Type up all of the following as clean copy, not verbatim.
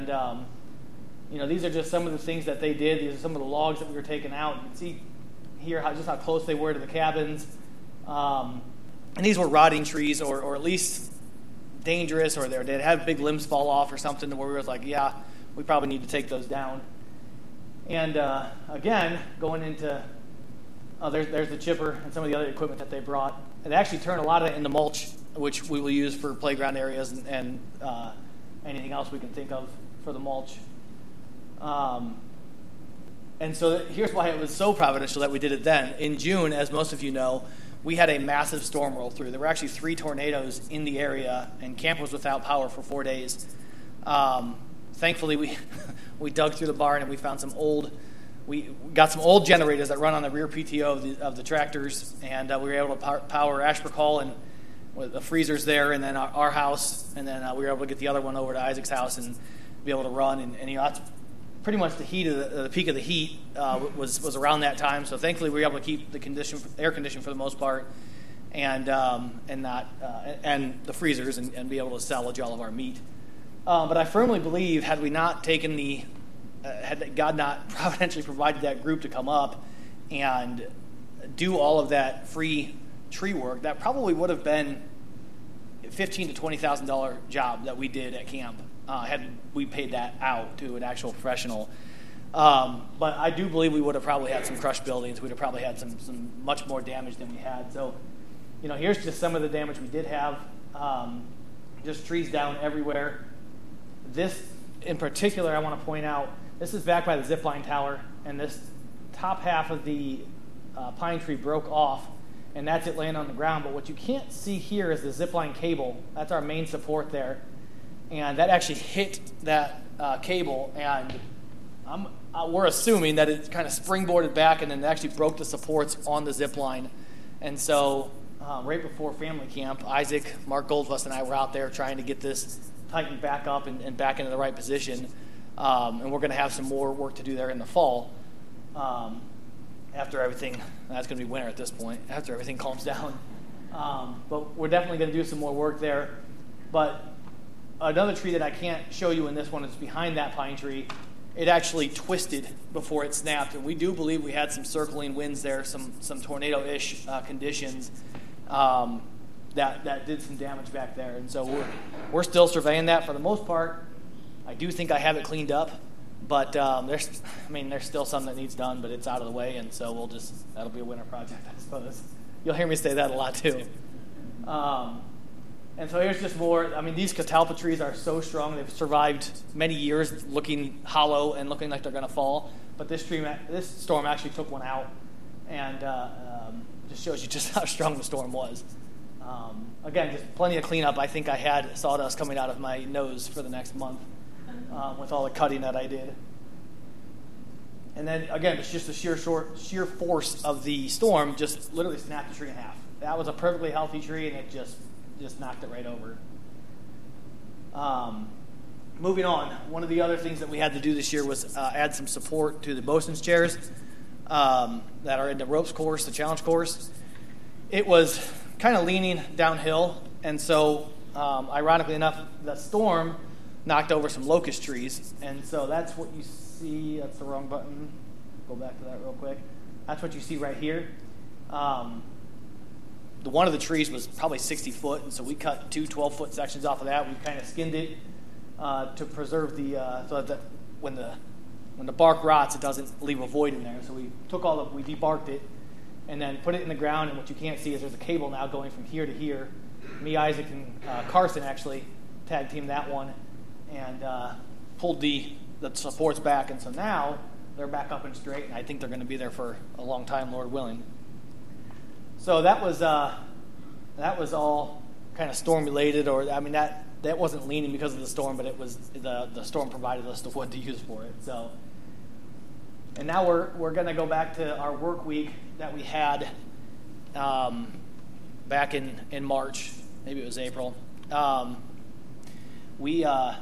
These are just some of the things that they did. These are some of the logs that we were taking out. You can see here how close they were to the cabins. And these were rotting trees, or at least dangerous, or they'd have big limbs fall off or something where we were like, yeah, we probably need to take those down. And again, going into, there's the chipper and some of the other equipment that they brought. And they actually turned a lot of it into mulch, which we will use for playground areas and anything else we can think of for the mulch. And so here's why it was so providential that we did it then. In June, as most of you know, we had a massive storm roll through. There were actually 3 tornadoes in the area, and camp was without power for 4 days. Thankfully, we dug through the barn and we found we got some old generators that run on the rear PTO of the tractors, and we were able to power Ashbrook Hall and with the freezers there, and then our house, and then we were able to get the other one over to Isaac's house and be able to run. And that's pretty much the heat of the peak of the heat was around that time. So thankfully, we were able to keep the air conditioned for the most part, and the freezers and be able to salvage all of our meat. But I firmly believe, had God not providentially provided that group to come up and do all of that free tree work, that probably would have been $15,000 to $20,000 job that we did at camp had we paid that out to an actual professional. But I do believe we would have probably had some crushed buildings. We'd have probably had some much more damage than we had. So, here's just some of the damage we did have. Just trees down everywhere. This, in particular, I want to point out, this is back by the zipline tower, and this top half of the pine tree broke off, and that's it laying on the ground. But what you can't see here is the zipline cable. That's our main support there. And that actually hit that cable, and we're assuming that it kind of springboarded back and then actually broke the supports on the zip line. And so right before family camp, Isaac, Mark Goldfuss, and I were out there trying to get this tightened back up and back into the right position. And we're going to have some more work to do there in the fall after everything. That's going to be winter at this point, after everything calms down. But we're definitely going to do some more work there. But another tree that I can't show you in this one is behind that pine tree. It actually twisted before it snapped, and we do believe we had some circling winds there, some tornado-ish conditions that did some damage back there. And so we're still surveying that for the most part. I do think I have it cleaned up, but there's still some that needs done, but it's out of the way, and so that'll be a winter project, I suppose. You'll hear me say that a lot too. And so here's just more. These catalpa trees are so strong. They've survived many years looking hollow and looking like they're going to fall. But this storm actually took one out, and just shows you just how strong the storm was. Again, just plenty of cleanup. I think I had sawdust coming out of my nose for the next month with all the cutting that I did. And then, again, it's just the sheer force of the storm just literally snapped the tree in half. That was a perfectly healthy tree, and it just knocked it right over. Moving on, one of the other things that we had to do this year was add some support to the bosun's chairs that are in the ropes course, the challenge course. It was kind of leaning downhill, and so ironically enough, the storm knocked over some locust trees, and so that's what you see. That's the wrong button. Go back to that real quick. That's what you see right here. One of the trees was probably 60 foot, and so we cut 2 12-foot sections off of that. We kind of skinned it to preserve so that when the bark rots, it doesn't leave a void in there. So we we debarked it, and then put it in the ground. And what you can't see is there's a cable now going from here to here. Me, Isaac, and Carson actually tag teamed that one and pulled the supports back. And so now they're back up and straight, and I think they're going to be there for a long time, Lord willing. So that was all kind of storm related, that wasn't leaning because of the storm, but it was the storm provided us the wood to use for it. So, and now we're going to go back to our work week that we had back in March, maybe it was April. We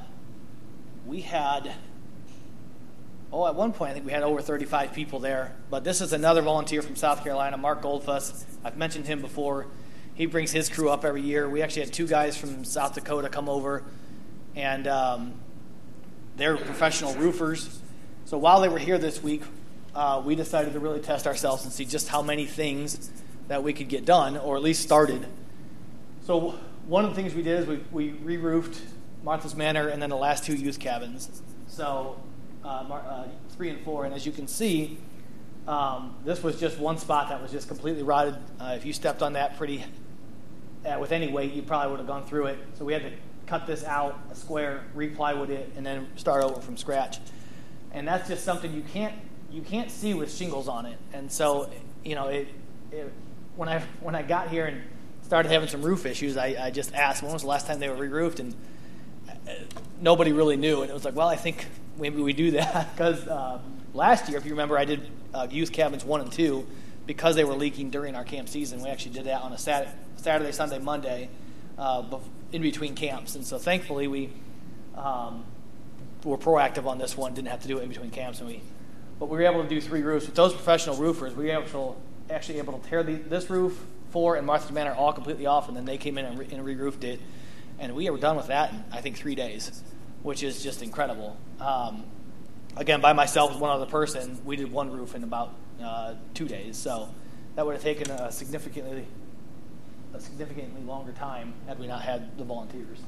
had. At one point, I think we had over 35 people there. But this is another volunteer from South Carolina, Mark Goldfuss. I've mentioned him before. He brings his crew up every year. We actually had 2 guys from South Dakota come over, and they're professional roofers. So while they were here this week, we decided to really test ourselves and see just how many things that we could get done, or at least started. So one of the things we did is we re-roofed Martha's Manor and then the last 2 youth cabins. So 3 and 4, and as you can see, this was just one spot that was just completely rotted. If you stepped on that with any weight, you probably would have gone through it. So we had to cut this out, a square, re-plywood it, and then start over from scratch. And that's just something you can't see with shingles on it. And so, when I got here and started having some roof issues, I just asked, when was the last time they were re-roofed? And nobody really knew. And it was like, well, I think maybe we do that because last year, if you remember, I did youth cabins 1 and 2 because they were leaking during our camp season. We actually did that on a Saturday, Sunday, Monday in between camps. And so thankfully we were proactive on this one, didn't have to do it in between camps. But we were able to do 3 roofs. With those professional roofers, we were actually able to tear this roof, 4, and Martha's Manor all completely off, and then they came in and re-roofed it. And we were done with that in, I think, 3 days, which is just incredible. Again, by myself with one other person, we did 1 roof in about 2 days. So that would have taken a significantly longer time had we not had the volunteers.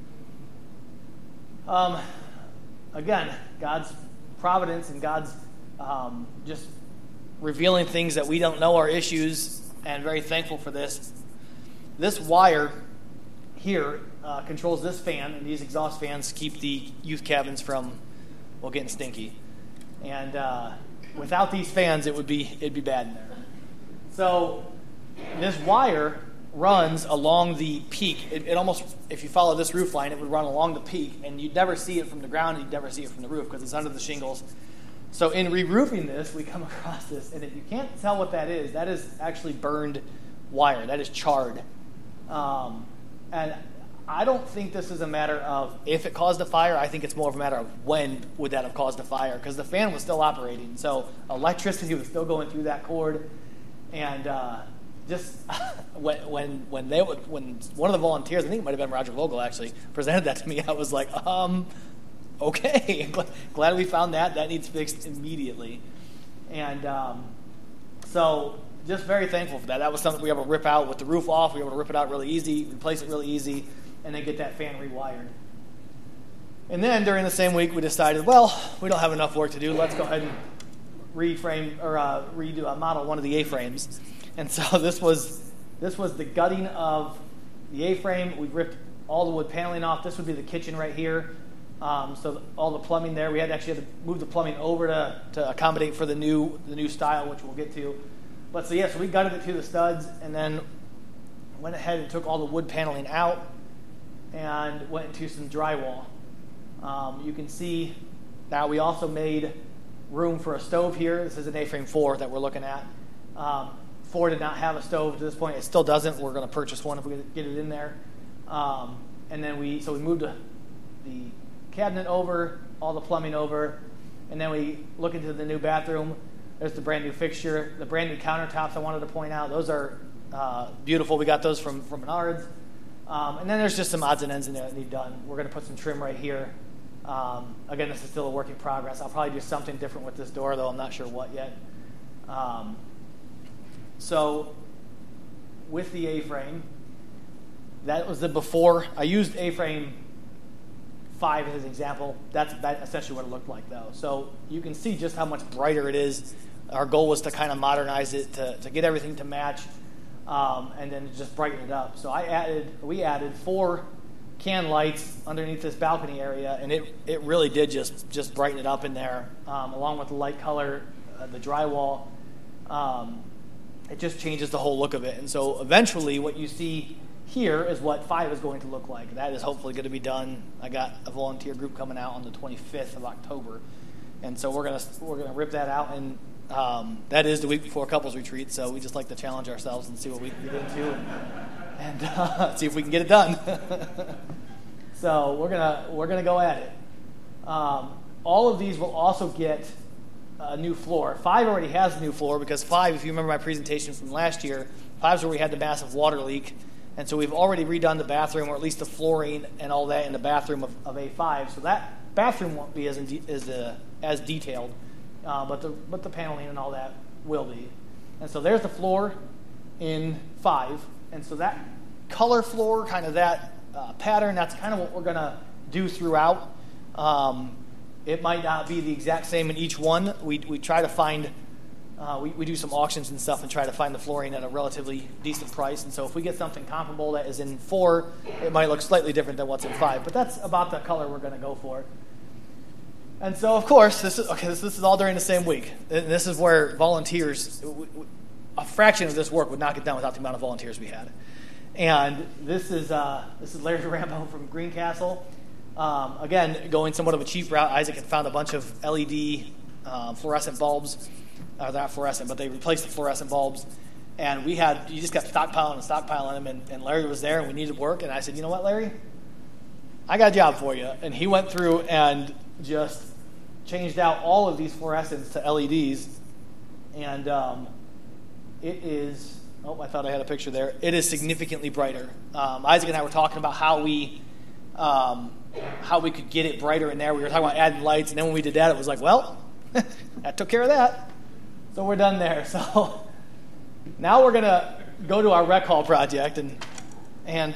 Again, God's providence and God's just revealing things that we don't know are issues, and very thankful for this. This wire here controls this fan, and these exhaust fans keep the youth cabins from getting stinky. And without these fans, it'd be bad in there. So this wire runs along the peak. It almost, if you follow this roof line, it would run along the peak, and you'd never see it from the ground, and you'd never see it from the roof because it's under the shingles. So in re-roofing this, we come across this, and if you can't tell what that is actually burned wire. That is charred. And I don't think this is a matter of if it caused a fire. I think it's more of a matter of when would that have caused a fire, because the fan was still operating. So electricity was still going through that cord. And just when one of the volunteers, I think it might have been Roger Vogel actually, presented that to me, I was like, okay, glad we found that. That needs fixed immediately. And so just very thankful for that. That was something we were able to rip out with the roof off. We were able to rip it out really easy, replace it really easy, and then get that fan rewired. And then during the same week, we decided, well, we don't have enough work to do. Let's go ahead and model one of the A-frames. And so this was the gutting of the A-frame. We ripped all the wood paneling off. This would be the kitchen right here. So all the plumbing there. We had to move the plumbing over to accommodate for the new style, which we'll get to. But so we gutted it to the studs, and then went ahead and took all the wood paneling out and went into some drywall. You can see now we also made room for a stove here. This is an A-frame 4 that we're looking at. 4 did not have a stove to this point. It still doesn't. We're going to purchase one if we get it in there. And then we moved the cabinet over, all the plumbing over, and then we look into the new bathroom. There's the brand new fixture, the brand new countertops I wanted to point out. Those are beautiful. We got those from Menards. And then there's just some odds and ends in there that need done. We're going to put some trim right here. Again, this is still a work in progress. I'll probably do something different with this door, though I'm not sure what yet. So with the A-frame, that was the before. I used A-frame 5 as an example. That's essentially what it looked like, though. So you can see just how much brighter it is. Our goal was to kind of modernize it, to get everything to match, and then just brighten it up. So we added 4 can lights underneath this balcony area, and it really did just brighten it up in there, along with the light color, the drywall. It just changes the whole look of it. And so eventually what you see here is what 5 is going to look like. That is hopefully going to be done. I got a volunteer group coming out on the 25th of October. And so we're gonna rip that out, and that is the week before couples retreat, so we just like to challenge ourselves and see what we can get into and see if we can get it done. So we're gonna go at it. All of these will also get a new floor. 5 already has a new floor because 5, if you remember my presentation from last year, 5 is where we had the massive water leak. And so we've already redone the bathroom, or at least the flooring and all that in the bathroom of A5. So that bathroom won't be as detailed, but the paneling and all that will be. And so there's the floor in 5. And so that color floor, kind of that pattern, that's kind of what we're going to do throughout. It might not be the exact same in each one. We try to find, we do some auctions and stuff and try to find the flooring at a relatively decent price. And so if we get something comparable that is in 4, it might look slightly different than what's in 5. But that's about the color we're going to go for. And so, of course, this is all during the same week. And this is where volunteers, a fraction of this work would not get done without the amount of volunteers we had. And this is Larry Rambo from Greencastle. Again, going somewhat of a cheap route, Isaac had found a bunch of LED fluorescent bulbs. They're not fluorescent, but they replaced the fluorescent bulbs. And you just kept stockpiling them, and Larry was there, and we needed work. And I said, you know what, Larry? I got a job for you. And he went through and just changed out all of these fluorescents to LEDs. And it is, I thought I had a picture there. It is significantly brighter. Isaac and I were talking about how we could get it brighter in there. We were talking about adding lights, and then when we did that, it was like, well, that took care of that. So we're done there. So now we're going to go to our rec hall project, and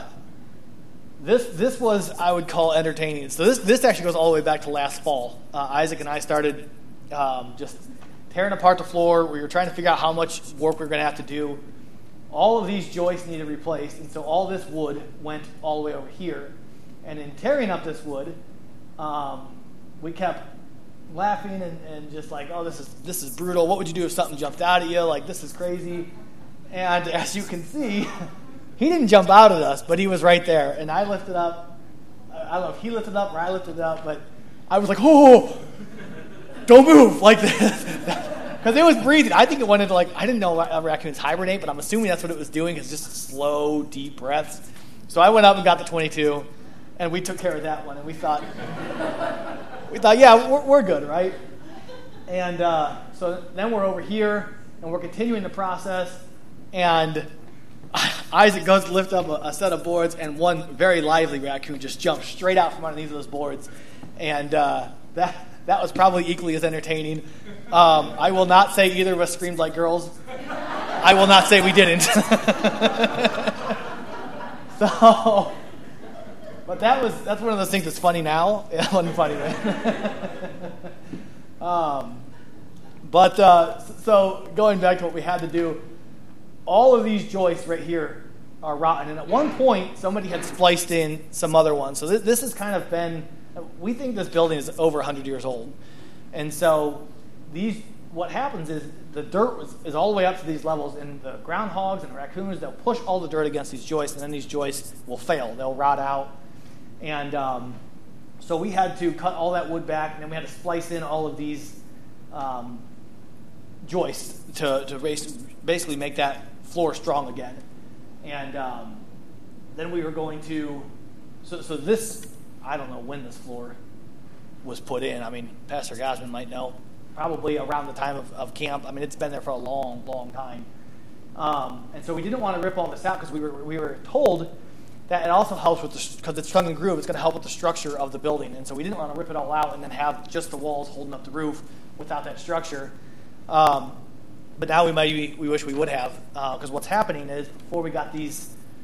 this was, I would call, entertaining. So this actually goes all the way back to last fall. Isaac and I started just tearing apart the floor. We were trying to figure out how much work we were going to have to do. All of these joists needed replaced, and so all this wood went all the way over here. And in tearing up this wood, we kept laughing and just like, oh, this is brutal. What would you do if something jumped out at you? Like, this is crazy. And as you can see, he didn't jump out at us, but he was right there. And I lifted up. I don't know if he lifted up or I lifted up, but I was like, oh, don't move like this. Because it was breathing. I think it went into I didn't know raccoons hibernate, but I'm assuming that's what it was doing. It's just slow, deep breaths. So I went up and got the 22, and we took care of that one. And we thought, yeah, we're good, right? And so then we're over here, and we're continuing the process, and Isaac goes to lift up a set of boards, and one very lively raccoon just jumped straight out from underneath those boards. And that was probably equally as entertaining. I will not say either of us screamed like girls. I will not say we didn't. So, but that's one of those things that's funny now. It wasn't funny then. So going back to what we had to do, all of these joists right here are rotten. And at one point, somebody had spliced in some other ones. So this has kind of been, we think this building is over 100 years old. And so what happens is the dirt is all the way up to these levels, and the groundhogs and the raccoons, they'll push all the dirt against these joists, and then these joists will fail. They'll rot out. And so we had to cut all that wood back, and then we had to splice in all of these joists to basically make that floor strong again. And then we were going to, so this, I don't know when this floor was put in. I mean, Pastor Gosman might know. Probably around the time of camp. I mean, it's been there for a long, long time. And so we didn't want to rip all this out because we were told that it also helps with because it's tongue and groove, it's going to help with the structure of the building. And so we didn't want to rip it all out and then have just the walls holding up the roof without that structure. But now we wish we would have, because what's happening is before we got the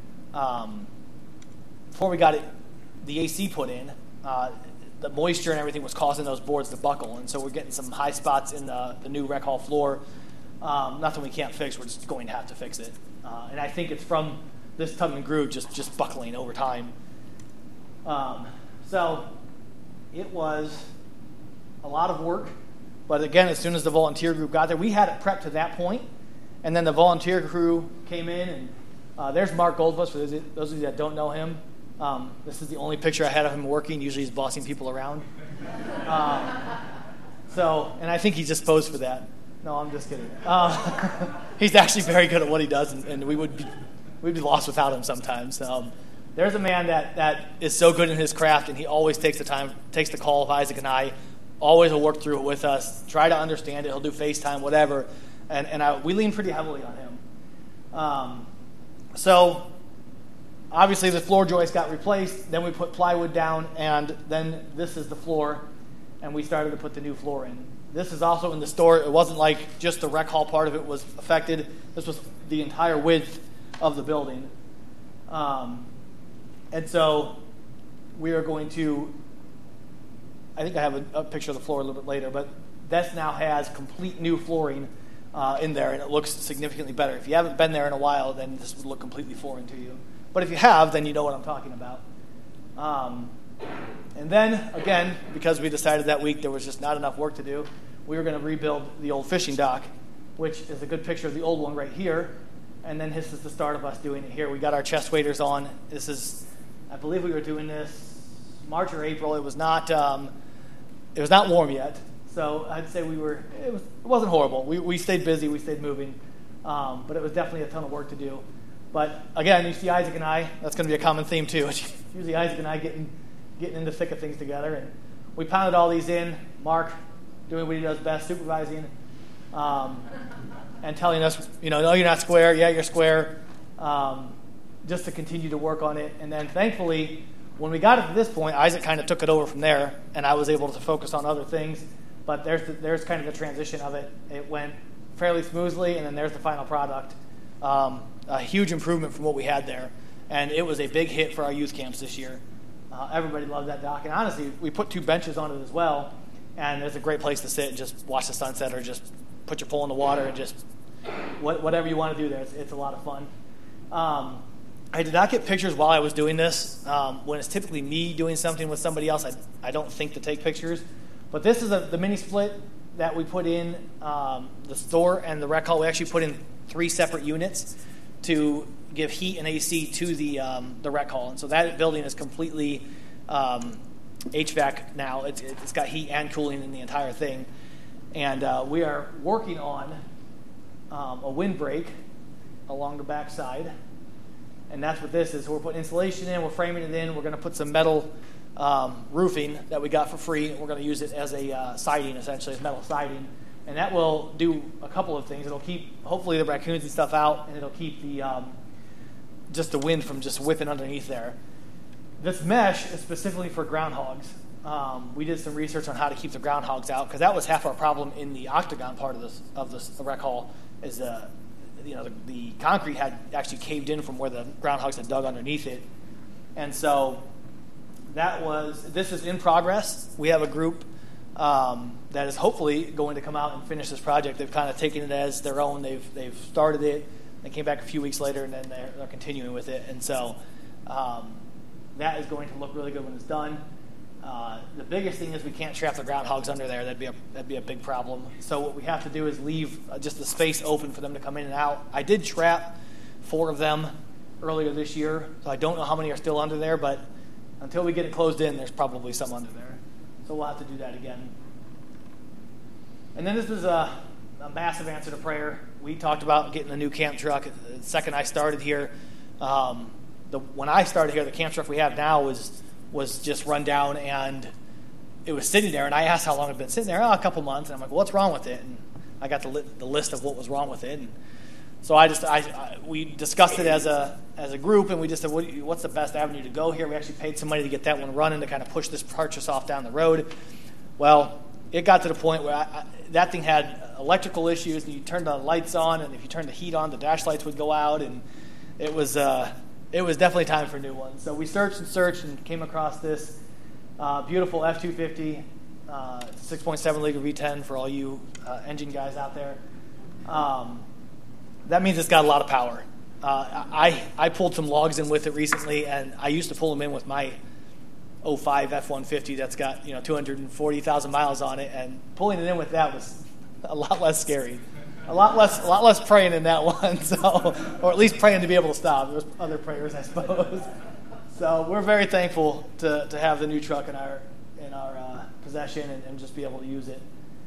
AC put in, the moisture and everything was causing those boards to buckle, and so we're getting some high spots in the new rec hall floor. Nothing we can't fix. We're just going to have to fix it, and I think it's from this tongue and groove just buckling over time. So it was a lot of work. But again, as soon as the volunteer group got there, we had it prepped to that point, and then the volunteer crew came in, and there's Mark Goldfuss, for those of you that don't know him. This is the only picture I had of him working. Usually he's bossing people around. And I think he just posed for that. No, I'm just kidding. He's actually very good at what he does, and we'd be lost without him sometimes. There's a man that is so good in his craft, and he always takes the call of Isaac and I. Always will work through it with us, try to understand it. He'll do FaceTime, whatever. And we lean pretty heavily on him. So obviously the floor joist got replaced. Then we put plywood down, and then this is the floor, and we started to put the new floor in. This is also in the store. It wasn't like just the rec hall part of it was affected. This was the entire width of the building. And so we are going to, I think I have a picture of the floor a little bit later, but this now has complete new flooring in there, and it looks significantly better. If you haven't been there in a while, then this would look completely foreign to you. But if you have, then you know what I'm talking about. And then, again, because we decided that week there was just not enough work to do, we were going to rebuild the old fishing dock, which is a good picture of the old one right here. And then this is the start of us doing it here. We got our chest waders on. This is, I believe we were doing this March or April. It was not warm yet. So I'd say it wasn't horrible. We stayed busy. We stayed moving. But it was definitely a ton of work to do. But again, you see Isaac and I, that's going to be a common theme too. It's usually Isaac and I getting in the thick of things together. And we pounded all these in. Mark doing what he does best, supervising, and telling us, no, you're not square. Yeah, you're square. Just to continue to work on it. And then thankfully, when we got it to this point, Isaac kind of took it over from there, and I was able to focus on other things. But there's kind of the transition of it. It went fairly smoothly, and then there's the final product. A huge improvement from what we had there. And it was a big hit for our youth camps this year. Everybody loved that dock. And honestly, we put 2 benches on it as well. And it's a great place to sit and just watch the sunset, or just put your pole in the water and just whatever you want to do there. It's a lot of fun. I did not get pictures while I was doing this. When it's typically me doing something with somebody else, I don't think to take pictures. But this is the mini split that we put in the store and the rec hall. We actually put in 3 separate units to give heat and AC to the rec hall. And so that building is completely HVAC now. It's got heat and cooling in the entire thing. And we are working on a windbreak along the back side. And that's what this is. So we're putting insulation in, we're framing it in, we're going to put some metal roofing that we got for free. We're going to use it as a siding, essentially, as metal siding. And that will do a couple of things. It'll keep, hopefully, the raccoons and stuff out, and it'll keep just the wind from just whipping underneath there. This mesh is specifically for groundhogs. We did some research on how to keep the groundhogs out, because that was half our problem in the octagon part of this rec hall, is the concrete had actually caved in from where the groundhogs had dug underneath it. And so this is in progress. We have a group that is hopefully going to come out and finish this project. They've kind of taken it as their own. They've started it. They came back a few weeks later, and then they're continuing with it. And so that is going to look really good when it's done. The biggest thing is we can't trap the groundhogs under there. That'd be a big problem. So what we have to do is leave just the space open for them to come in and out. I did trap 4 of them earlier this year, so I don't know how many are still under there, but until we get it closed in, there's probably some under there. So we'll have to do that again. And then this was a massive answer to prayer. We talked about getting a new camp truck. The second I started here, when I started here, the camp truck we have now was just run down, and it was sitting there. And I asked how long it had been sitting there. A couple months. And I'm like, well, what's wrong with it? And I got the list of what was wrong with it. And so we discussed it as a group, and we just said, what's the best avenue to go here? We actually paid some money to get that one running to kind of push this purchase off down the road. Well, it got to the point where that thing had electrical issues, and you turned the lights on, and if you turned the heat on, the dash lights would go out, and it was definitely time for a new one. So we searched and came across this beautiful F-250, 6.7 liter V10 for all you engine guys out there. That means it's got a lot of power. I pulled some logs in with it recently, and I used to pull them in with my 05 F-150 that's got 240,000 miles on it, and pulling it in with that was a lot less scary. A lot less praying in that one, or at least praying to be able to stop. There's other prayers, I suppose. So we're very thankful to have the new truck in our possession and just be able to use it.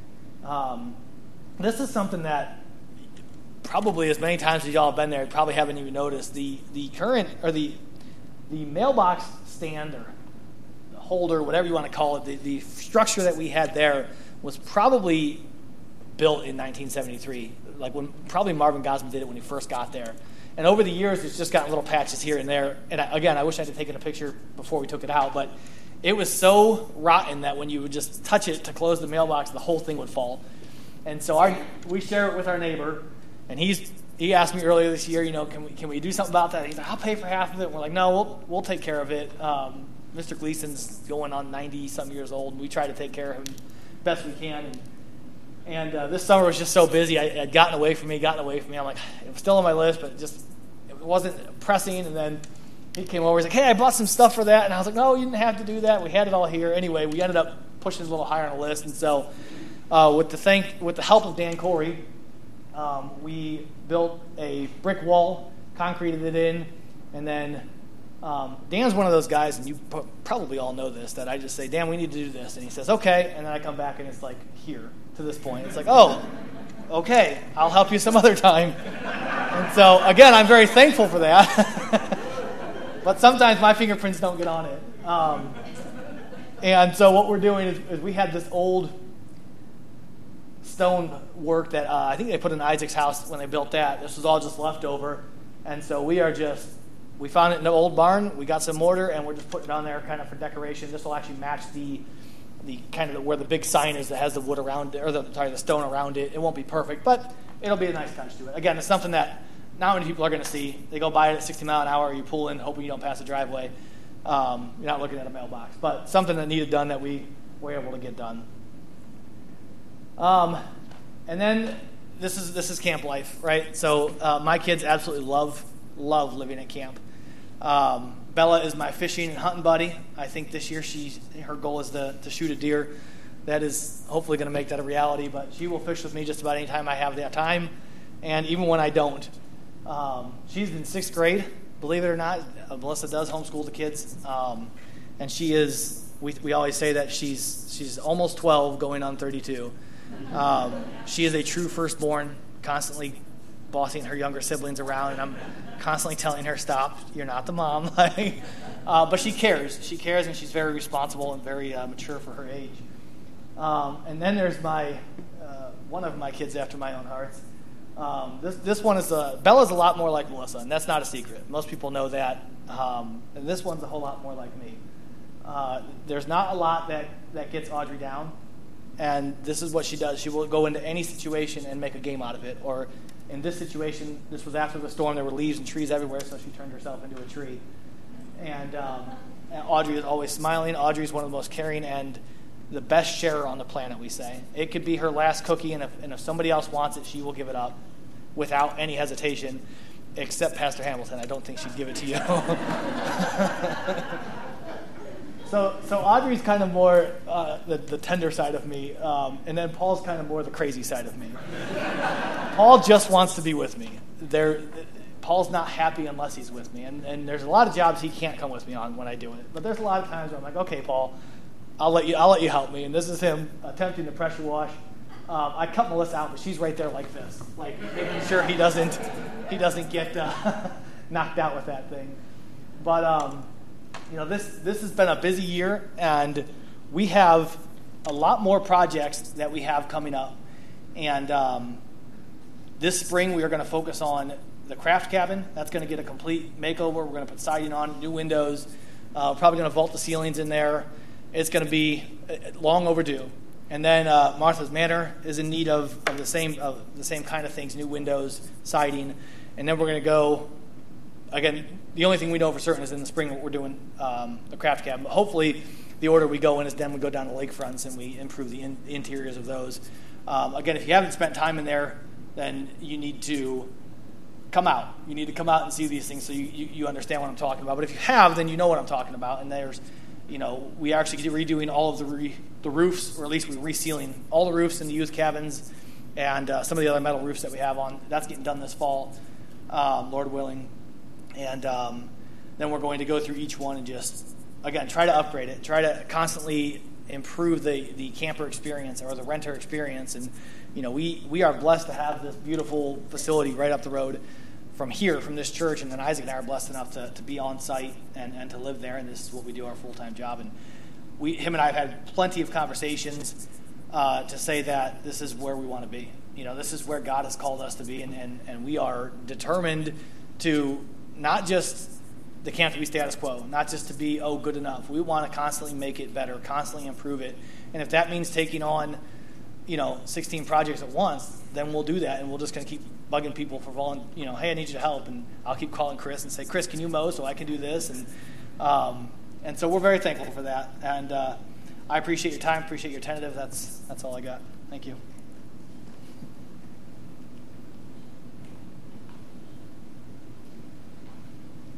This is something that probably as many times as y'all have been there, you probably haven't even noticed. The current, or the mailbox stand or holder, whatever you want to call it, the structure that we had there was probably built in 1973, like when probably Marvin Gosman did it when he first got there. And over the years, it's just gotten little patches here and there. And I wish I had taken a picture before we took it out, but it was so rotten that when you would just touch it to close the mailbox, the whole thing would fall. And so we share it with our neighbor, and he asked me earlier this year, can we do something about that? He's like, I'll pay for half of it. And we're like, no, we'll take care of it. Mr. Gleason's going on 90-some years old, and we try to take care of him best we can. And this summer was just so busy. I had gotten away from me. I'm like, it was still on my list, but it wasn't pressing. And then he came over. He's like, hey, I bought some stuff for that. And I was like, no, you didn't have to do that. We had it all here. Anyway, we ended up pushing it a little higher on the list. And so with the help of Dan Corey, we built a brick wall, concreted it in, and then Dan's one of those guys, and you probably all know this, that I just say, Dan, we need to do this. And he says, okay. And then I come back, and it's like here to this point. It's like, oh, okay, I'll help you some other time. And so, again, I'm very thankful for that. But sometimes my fingerprints don't get on it. And so what we're doing is we had this old stone work that I think they put in Isaac's house when they built that. This was all just leftover. And so we found it in the old barn. We got some mortar, and we're just putting it on there kind of for decoration. This will actually match the kind of where the big sign is that has the wood around it, or the stone around it. It won't be perfect, but it'll be a nice touch to it. Again, it's something that not many people are going to see. They go by it at 60 miles an hour, you pull in, hoping you don't pass the driveway. You're not looking at a mailbox. But something that needed done that we were able to get done. And then this is camp life, right? So my kids absolutely love living at camp. Bella is my fishing and hunting buddy. I think this year her goal is to shoot a deer. That is hopefully going to make that a reality, but she will fish with me just about any time I have that time, and even when I don't. She's in 6th grade, believe it or not. Melissa does homeschool the kids, and she is, we always say that she's almost 12 going on 32. She is a true firstborn, constantly bossing her younger siblings around, and I'm constantly telling her, stop, you're not the mom. But she cares, and she's very responsible and very mature for her age. And then there's one of my kids after my own heart. This one is Bella's a lot more like Melissa, and that's not a secret. Most people know that. And this one's a whole lot more like me. There's not a lot that gets Audrey down, and this is what she does. She will go into any situation and make a game out of it. Or in this situation, this was after the storm. There were leaves and trees everywhere, so she turned herself into a tree. And Audrey is always smiling. Audrey is one of the most caring and the best sharer on the planet, we say. It could be her last cookie, and if somebody else wants it, she will give it up without any hesitation, except Pastor Hamilton. I don't think she'd give it to you. So Audrey's kind of more the tender side of me, and then Paul's kind of more the crazy side of me. Paul just wants to be with me. Paul's not happy unless he's with me, and there's a lot of jobs he can't come with me on when I do it. But there's a lot of times where I'm like, okay, Paul, I'll let you help me. And this is him attempting to pressure wash. I cut Melissa out, but she's right there like this, like making sure he doesn't get knocked out with that thing. But this has been a busy year, and we have a lot more projects that we have coming up. And this spring we are going to focus on the craft cabin. That's going to get a complete makeover. We're going to put siding on, new windows. Probably going to vault the ceilings in there. It's going to be long overdue. And then Martha's Manor is in need of the same kind of things, new windows, siding. And then we're going to go, again, the only thing we know for certain is in the spring we're doing the craft cabin. But hopefully the order we go in is then we go down to lakefronts and we improve the interiors of those. Again, if you haven't spent time in there, then you need to come out. You need to come out and see these things so you understand what I'm talking about. But if you have, then you know what I'm talking about. And there's, we are actually redoing all of the roofs, or at least we're resealing all the roofs in the youth cabins and some of the other metal roofs that we have on. That's getting done this fall, Lord willing. And then we're going to go through each one and just, again, try to upgrade it, try to constantly improve the camper experience or the renter experience. And, we are blessed to have this beautiful facility right up the road from here, from this church, and then Isaac and I are blessed enough to be on site and to live there, and this is what we do, our full-time job. And him and I have had plenty of conversations to say that this is where we want to be. This is where God has called us to be, and we are determined to not just the camp to be status quo, not just to be, good enough. We want to constantly make it better, constantly improve it. And if that means taking on, 16 projects at once, then we'll do that, and we're just going to keep bugging people for hey, I need you to help, and I'll keep calling Chris and say, Chris, can you mow so I can do this? And so we're very thankful for that. And I appreciate your time, appreciate your tentative. That's all I got. Thank you.